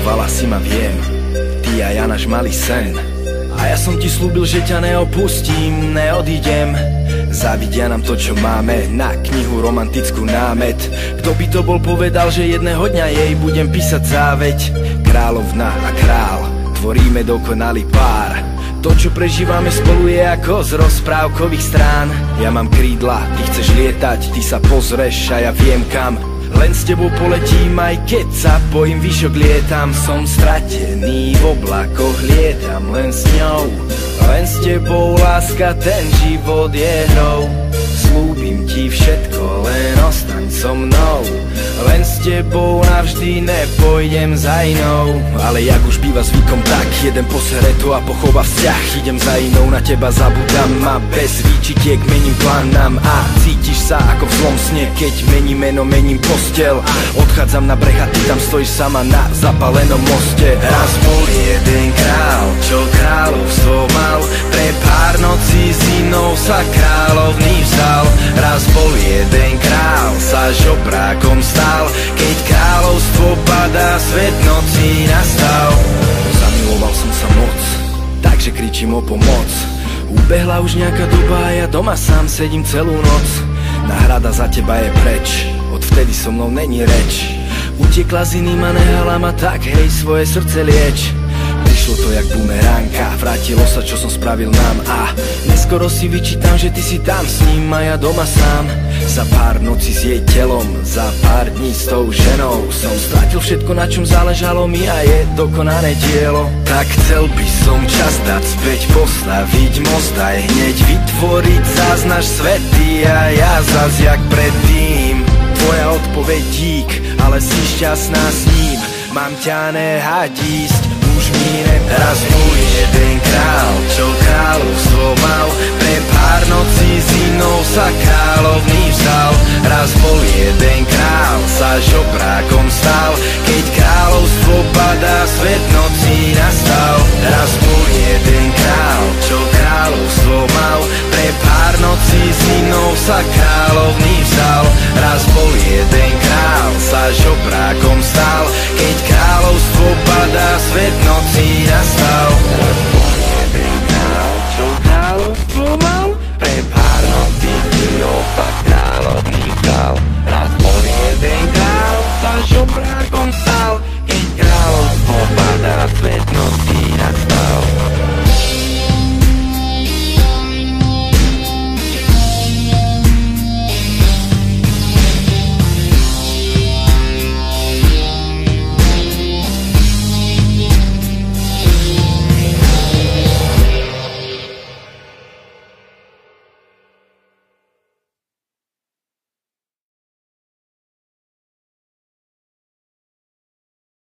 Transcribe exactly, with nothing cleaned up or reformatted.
milovala si ma, viem, ty a ja náš malý sen. A ja som ti slúbil, že ťa neopustím, neodídem. Závidia nám to, čo máme, na knihu romantickú námet. Kto by to bol povedal, že jedného dňa jej budem písať záveď. Kráľovná a král, tvoríme dokonalý pár. To, čo prežívame spolu, je ako z rozprávkových strán. Ja mám krídla, ty chceš lietať, ty sa pozrieš a ja viem kam. Len s tebou poletím, aj keď sa bojím, výšok lietam. Som stratený, v oblakoch lietam len s ňou. Len s tebou, láska, ten život je hrou. Slúbim ti všetko, len ostaň so mnou. Len s tebou navždy, nepôjdem za inou. Ale jak už býva zvykom, tak jeden posere to a pochová vzťah. Idem za inou, na teba zabudám a bez výčitiek mením plán nám. A cítiš sa ako v zlom sne, keď mením meno, mením postel. Odchádzam na breh a ty tam stojíš sama na zapalenom moste. Raz bol jeden král, čo kráľovstvo mal. Pre pár nocí s inou sa kráľovný vzal. Raz bol jeden král, sa žobrákom stal. Keď kráľovstvo padá, svet nocí nastal. Zamiloval som sa moc, takže kričím o pomoc. Ubehla už nejaká doba a ja doma sám sedím celú noc. Náhrada za teba je preč, odvtedy so mnou není reč. Utiekla z iným a nehala ma, tak hej, svoje srdce lieč. Prišlo to jak bumeránka, vrátilo sa, čo som spravil nám. A neskoro si vyčítam, že ty si tam s ním a ja doma sám. Za pár nocí s jej telom, za pár dní s tou ženou som stratil všetko, na čom záležalo mi, a je dokonané dielo. Tak chcel by som čas dať späť, postaviť most aj hneď vytvoriť zás náš svety a ja zas jak predtým. Tvoja odpoveď dík, ale si šťastná s ním. Mám ťa nehať ísť, už mi nepáči. Raz bol jeden král, čo kráľovstvo mal. Pre pár nocí s inou sa kráľovný vzal. Raz bol jeden král, sa žobrákom stal. Keď kráľovstvo padá, svet nocí nastal. Raz bol jeden král, čo kráľovstvo mal. Pre pár nocí s inou sa kráľovný vzal. Raz bol jeden král, sa žobrákom